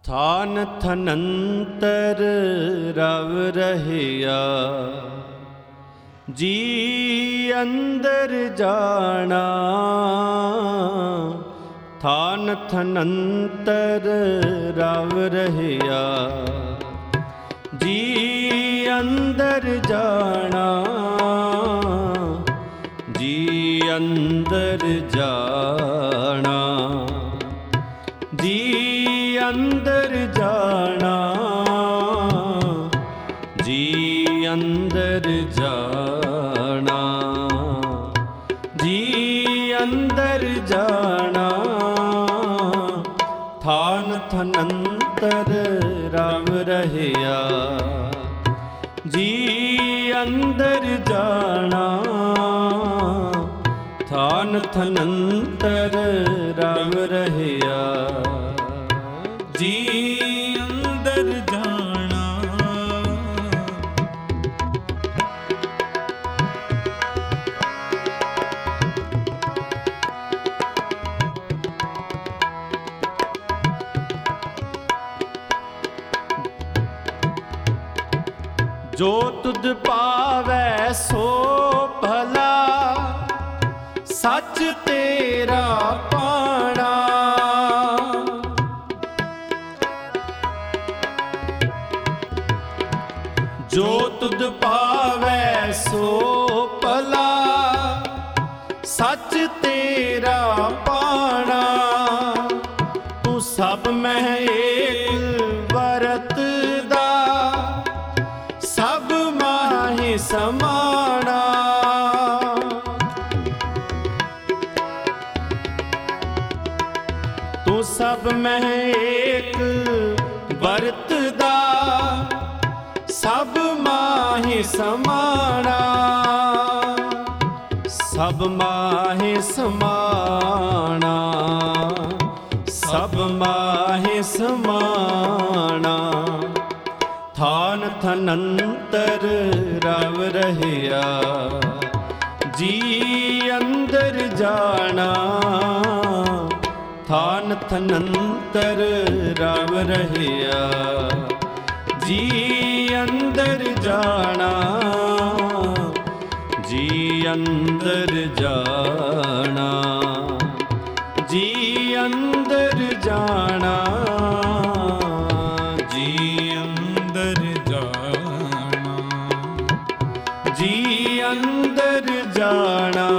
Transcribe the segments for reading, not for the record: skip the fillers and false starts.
ਥਾਨ ਥਨੰਤਰ ਰਵ ਰਹਿਆ, ਜੀ ਅੰਦਰ ਜਾਣਾ। ਥਾਨ ਥਨੰਤਰ ਰਵ ਰਹਿਆ, ਜੀ ਅੰਦਰ ਜਾਣਾ। ਜੀ ਅੰਦਰ ਜਾਣਾ, ਜੀ ਅੰਦਰ ਜਾਣਾ। ਜੀ ਅੰਦਰ ਜਾਣਾ, ਜੀ ਅੰਦਰ ਜਾਣਾ। ਥਾਨ ਥਨੰਤਰ ਰਵ ਰਹਿਆ, ਜੀ ਅੰਦਰ ਜਾਣਾ। ਥਾਨ ਥਨੰਤਰ ਰਵ ਰਹਿਆ, ਜੀ ਅੰਦਰ ਜਾਣਾ। ਜੋ ਤੁਧ ਪਾਵੈ ਸੋ ਭਲਾ, ਸੱਚ ਤੇਰਾ ਪਾਣਾ। ਜੋ ਤੁਧ ਪਾਵੈ ਸੋ ਭਲਾ, ਸੱਚ ਤੇਰਾ ਪਾਣਾ। ਤੂੰ ਸਭ ਮਹਿ ਏਕ ਵਰਤਦਾ, ਸਭ ਮਾਹਿ ਸਮਾਣਾ। ਤੂੰ ਸਭ ਮਹਿ ਏਕ ਵਰਤਦਾ, ਸਭ ਮਾਹਿ ਸਮਾਣਾ। ਸਭ ਮਾਹਿ ਸਮਾਣਾ, ਸਭ ਮਾਹਿ ਸਮਾਣਾ। ਥਾਨ ਥਨੰਤਰ ਰਵ ਰਹਿਆ, ਜੀ ਅੰਦਰ ਜਾਣਾ। ਥਾਨ ਥਨੰਤਰ ਰਵ ਰਹਿਆ, ਜੀ ਅੰਦਰ ਜਾਣਾ। ਜੀ ਅੰਦਰ ਜਾਣਾ, ਜੀ ਅੰਦਰ ਜਾਣਾ। ਜੀ ਅੰਦਰ ਜਾਣਾ, ਜੀ ਅੰਦਰ ਜਾਣਾ।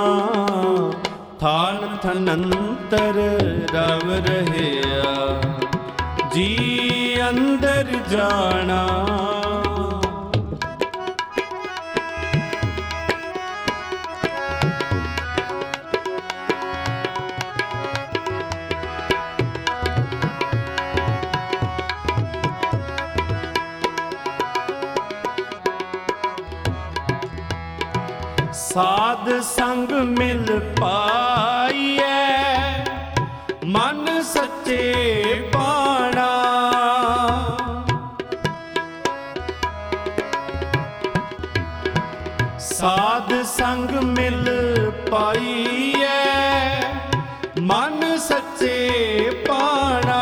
ਥਾਨ ਥਨੰਤਰ ਰਵ ਰਹਿਆ, ਜੀ ਅੰਦਰ ਜਾਣਾ। ਸਾਧ ਸੰਗ ਮਿਲ ਪਾਈਐ, ਮਨ ਸੱਚੇ ਪਾਣਾ। ਸਾਧ ਸੰਗ ਮਿਲ ਪਾਈਐ, ਮਨ ਸੱਚੇ ਪਾਣਾ।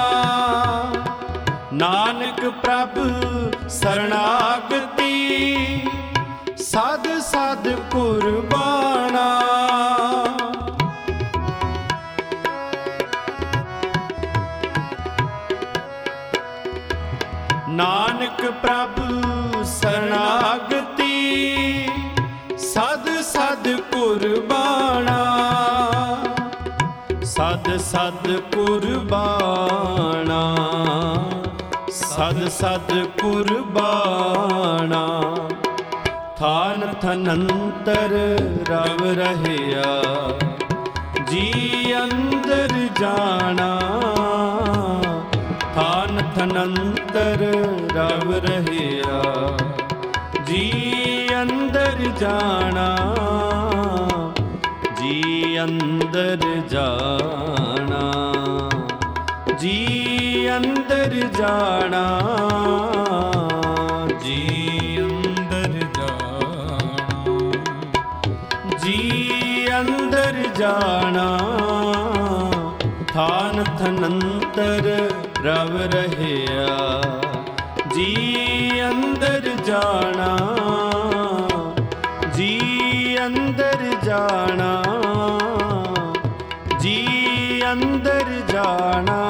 ਨਾਨਕ ਪ੍ਰਭ ਸਰਣਾਗਤੀ, ਸਦ ਸਦ ਕੁਰਬਾਨਾ। ਨਾਨਕ ਪ੍ਰਭ ਸਰਣਾਗਤੀ, ਸਦ ਸਦ ਕੁਰਬਾਨਾ। ਸਦ ਸਦ ਕੁਰਬਾਨਾ, ਸਦ ਸਦ ਕੁਰਬਾਨਾ। ਥਾਨ ਥਨੰਤਰ ਰਵ ਰਹਿਆ, ਜੀ ਅੰਦਰ ਜਾਣਾ। ਥਾਨ ਥਨੰਤਰ ਰਵ ਰਹਿਆ, ਜੀ ਅੰਦਰ ਜਾਣਾ। ਜੀ ਅੰਦਰ ਜਾਣਾ, ਜੀ ਅੰਦਰ ਜਾਣਾ। ਜੀ ਅੰਦਰ ਜਾਣਾ, ਜੀ ਅੰਦਰ ਜਾਣਾ। ਥਾਨ ਥਨੰਤਰ ਰਵ ਰਹਿਆ। ਜੀ ਅੰਦਰ ਜਾਣਾ, ਜੀ ਅੰਦਰ ਜਾਣਾ, ਜੀ ਅੰਦਰ ਜਾਣਾ,